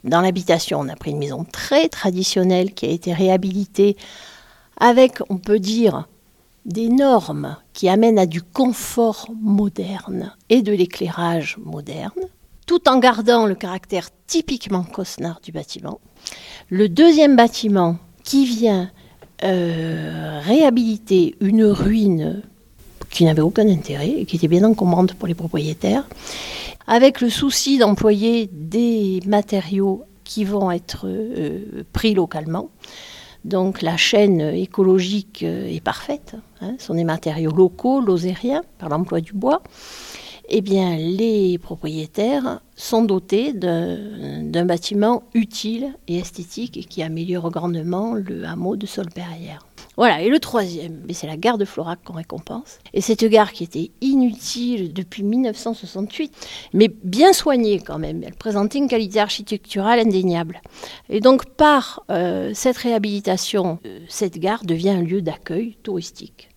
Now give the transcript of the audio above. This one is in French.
Dans l'habitation, on a pris une maison très traditionnelle qui a été réhabilitée avec, on peut dire, des normes qui amènent à du confort moderne et de l'éclairage moderne, tout en gardant le caractère typiquement cosnard du bâtiment. Le deuxième bâtiment qui vient réhabiliter une ruine qui n'avait aucun intérêt et qui était bien encombrante pour les propriétaires, avec le souci d'employer des matériaux qui vont être pris localement. Donc la chaîne écologique est parfaite, ce sont des matériaux locaux, lozériens, par l'emploi du bois. Eh bien, les propriétaires sont dotés d'un bâtiment utile et esthétique et qui améliore grandement le hameau de Solperrières. Voilà, et le troisième, c'est la gare de Florac qu'on récompense. Et cette gare qui était inutile depuis 1968, mais bien soignée quand même. Elle présentait une qualité architecturale indéniable. Et donc, par cette réhabilitation, cette gare devient un lieu d'accueil touristique.